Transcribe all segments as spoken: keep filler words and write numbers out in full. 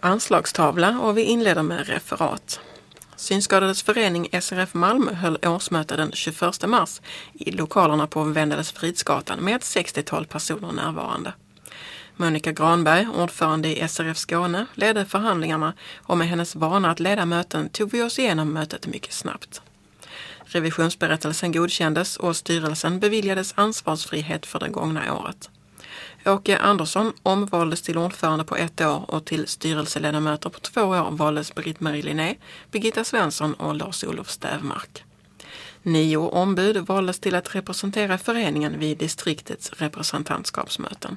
anslagstavla och vi inleder med referat. Synskadades förening S R F Malmö höll årsmöte den tjugoförsta mars i lokalerna på Vendeles Fridsgatan med ett sextiotal personer närvarande. Monica Granberg, ordförande i S R F Skåne, ledde förhandlingarna och med hennes vana att leda möten tog vi oss igenom mötet mycket snabbt. Revisionsberättelsen godkändes och styrelsen beviljades ansvarsfrihet för det gångna året. Åke Andersson omvaldes till ordförande på ett år och till styrelseledamöter på två år valdes Britt-Marie Linné, Birgitta Svensson och Lars-Olof Stävmark. Nio ombud valdes till att representera föreningen vid distriktets representantskapsmöten.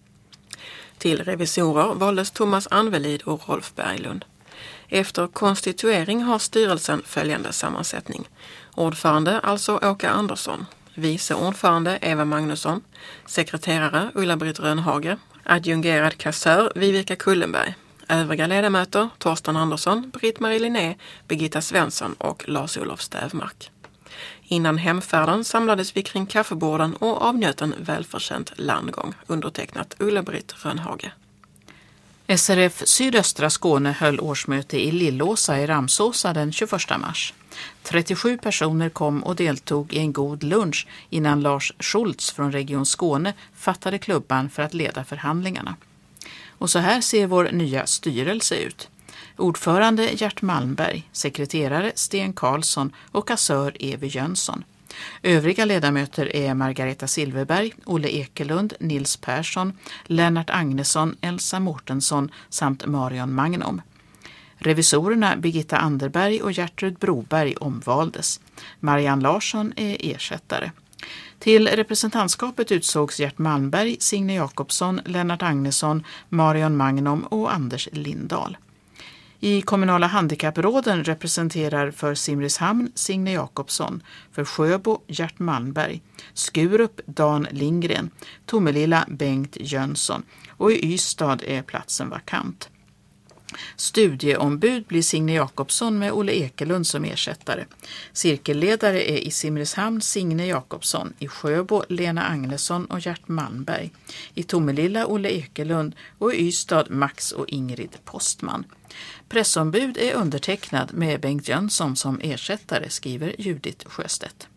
Till revisorer valdes Thomas Anvelid och Rolf Berglund. Efter konstituering har styrelsen följande sammansättning. Ordförande alltså Åke Andersson. Vice ordförande Eva Magnusson, sekreterare Ulla-Britt Rönhage, adjungerad kassör Vivica Kullenberg, övriga ledamöter Torsten Andersson, Britt-Marie Linné, Birgitta Svensson och Lars-Olof Stävmark. Innan hemfärden samlades vi kring kaffeborden och avnjöt en välförtjänt landgång, undertecknat Ulla-Britt Rönhage. S R F Sydöstra Skåne höll årsmöte i Lillåsa i Ramsåsa den tjugoförsta mars. trettiosju personer kom och deltog i en god lunch innan Lars Schultz från Region Skåne fattade klubban för att leda förhandlingarna. Och så här ser vår nya styrelse ut. Ordförande Gert Malmberg, sekreterare Sten Karlsson och kassör Evi Jönsson. Övriga ledamöter är Margareta Silverberg, Olle Ekelund, Nils Persson, Lennart Agnesson, Elsa Mårtensson samt Marion Magnom. Revisorerna Birgitta Anderberg och Gertrud Broberg omvaldes. Marianne Larsson är ersättare. Till representantskapet utsågs Gert Malmberg, Signe Jakobsson, Lennart Agnesson, Marion Magnom och Anders Lindahl. I kommunala handikappråden representerar för Simrishamn Signe Jakobsson, för Sjöbo Gert Malmberg, Skurup Dan Lindgren, Tomelilla Bengt Jönsson och i Ystad är platsen vakant. Studieombud blir Signe Jakobsson med Olle Ekelund som ersättare. Cirkelledare är i Simrishamn Signe Jakobsson, i Sjöbo Lena Agnesson och Gert Malmberg, i Tomelilla Olle Ekelund och i Ystad Max och Ingrid Postman. Pressombud är undertecknad med Bengt Jönsson som ersättare, skriver Judith Sjöstedt.